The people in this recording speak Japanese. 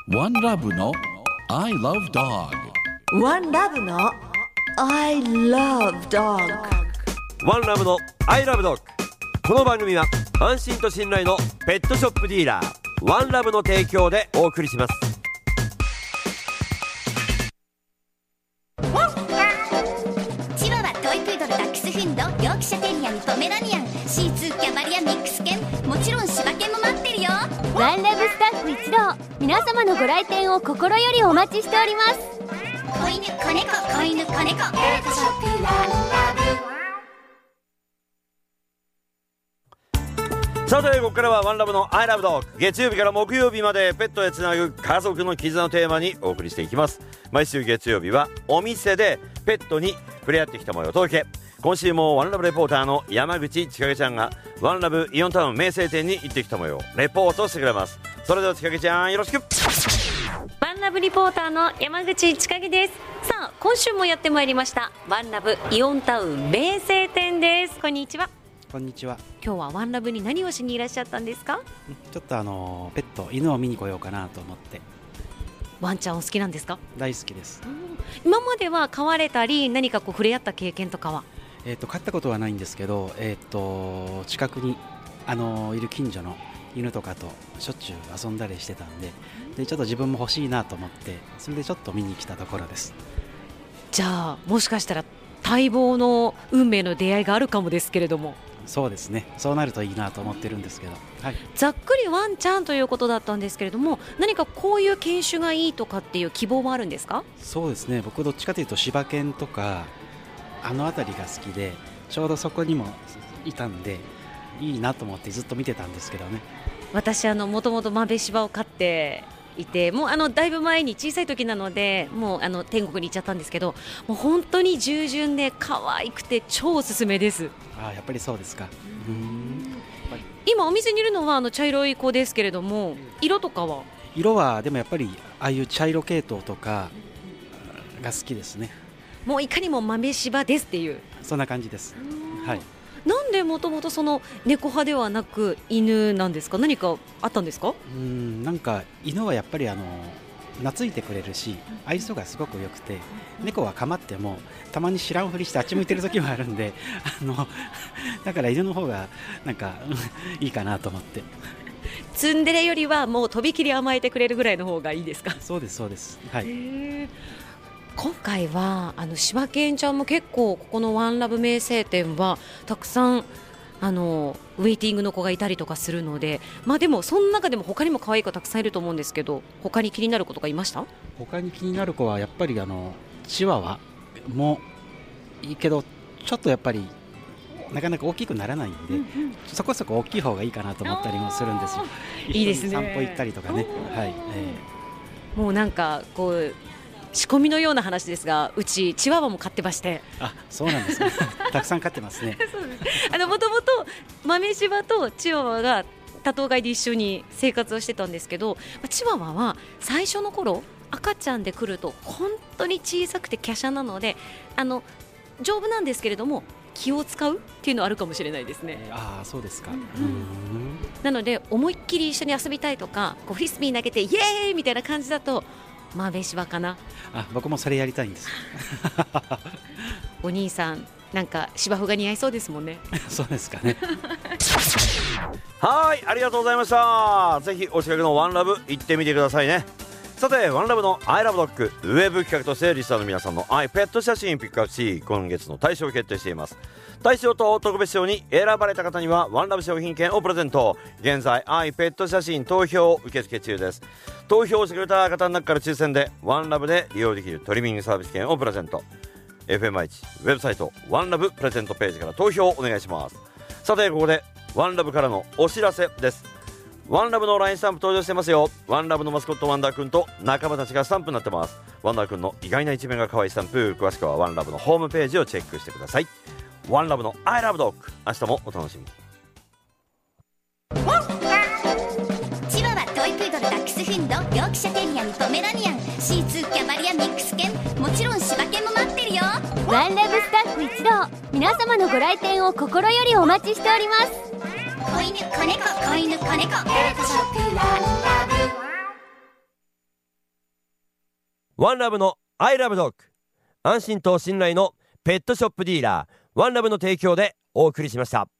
One Love の I Love Dog。 One Love の I Love Dog。 ワンラブのアイラブドッグ。この番組は安心と信頼のペットショップディーラーワンラブの提供でお送りします。 チワワ、トイプードル、ダックスフンド、ヨークシャテリアにポメラニアン、シーツー、キャバリア、ミックス犬、もちろん柴犬も待ってるよ。 ワンラブスタッフ一同、皆様のご来店を心よりお待ちしております。 子犬、子猫、子犬、子猫、ペットショップワンラブ。 さてここからはワンラブのアイラブドッグ。月曜日から木曜日までペットへつなぐ家族の絆をテーマにお送りしていきます。毎週月曜日はお店でペットに触れ合ってきた模様をお届け。今週もワンラブレポーターの山口千景ちゃんがワンラブイオンタウン名声店に行ってきた模様をレポートしてくれます。それでは千景ちゃんよろしく。 ワンラブリポーターの山口千景です。さあ今週もやってまいりましたワンラブイオンタウン名声店です。こんにちは。 こんにちは。 今日はワンラブに何をしにいらっしゃったんですか？ ちょっとペット犬を見に来ようかなと思って。 ワンちゃんお好きなんですか？ 大好きです。 今までは飼われたり何かこう触れ合った経験とかは？ 飼ったことはないんですけど、近くにいる近所の犬とかとしょっちゅう遊んだりしてたんで、ちょっと自分も欲しいなと思ってそれでちょっと見に来たところです。 じゃあもしかしたら待望の運命の出会いがあるかもですけれども。 そうですね、そうなるといいなと思ってるんですけど、はい、 ざっくりワンちゃんということだったんですけれども、何かこういう犬種がいいとかっていう希望もあるんですか？ そうですね、僕どっちかというと柴犬とか辺りが好きで、ちょうどそこにもいたんでいいなと思ってずっと見てたんですけどね。 私もともと豆柴を飼っていて、もうだいぶ前に小さい時なのでもう天国に行っちゃったんですけど、もう本当に従順で可愛くて超おすすめです。 あ、やっぱりそうですか。 今お店にいるのは茶色い子ですけれども、色とかは？ 色はでもやっぱりああいう茶色系統とかが好きですね。 もういかにも豆柴ですっていう、 そんな感じです。はい。 なんでもともとその猫派ではなく犬なんですか？何かあったんですか？ なんか犬はやっぱり懐いてくれるし愛想がすごく良くて、猫は構ってもたまに知らんふりしてあっち向いてる時もあるんでだから犬の方がなんかいいかなと思って。 ツンデレよりはもうとびきり甘えてくれるぐらいの方がいいですか？ そうですそうです、はい。 今回は柴犬ちゃんも結構ここのワンラブ名声店はたくさんウェイティングの子がいたりとかするので、でもその中でも他にも可愛い子たくさんいると思うんですけど、他に気になる子とかいました？ 他に気になる子はやっぱりチワワもいいけど、ちょっとやっぱりなかなか大きくならないんで、そこそこ大きい方がいいかなと思ったりもするんですよ。 いいですね。 一緒に散歩行ったりとかね、はい。 もうなんかこう仕込みのような話ですが、うちチワワも飼ってまして。 あ、そうなんですねたくさん飼ってますねもともと豆柴とチワワが多頭飼いで一緒に生活をしてたんですけど、チワワは最初の頃赤ちゃんで来ると本当に小さくて華奢なので丈夫なんですけれども気を使うっていうのはあるかもしれないですね。 あ、そうですか。 なので思いっきり一緒に遊びたいとか、こうフリスビー投げてイエーイみたいな感じだと豆柴かな。あ、 僕もそれやりたいんですお兄さんなんか芝生が似合いそうですもんねそうですかねはい、ありがとうございました。ぜひお近くのワンラブ行ってみてくださいね。さてワンラブのアイラブドッグウェブ企画としてリスナーの皆さんのアイペット写真ピックアップし、今月の大賞を決定しています。大賞と特別賞に選ばれた方にはワンラブ商品券をプレゼント。現在アイペット写真投票受付中です。投票してくれた方の中から抽選でワンラブで利用できるトリミングサービス券をプレゼント。 FMI1 ウェブサイトワンラブプレゼントページから投票をお願いします。さてここでワンラブからのお知らせです。ワンラブの LINE スタンプ登場してますよ。ワンラブのマスコットワンダーくんと仲間たちがスタンプになってます。ワンダーくんの意外な一面が可愛いスタンプ、詳しくはワンラブのホームページをチェックしてください。ワンラブの I love dog、 明日もお楽しみに。 チワワ、トイプードル、ダックスフンド、ヨークシャテリアにポメラニアン、シーツー、キャバリア、ミックス犬、もちろん柴犬も待ってるよ。 ワンラブスタッフ一同、皆様のご来店を心よりお待ちしております。 子犬、子猫、子犬、子猫、ペットショップワンラブ。 ワンラブのアイラブドッグ、安心と信頼のペットショップディーラーワンラブの提供でお送りしました。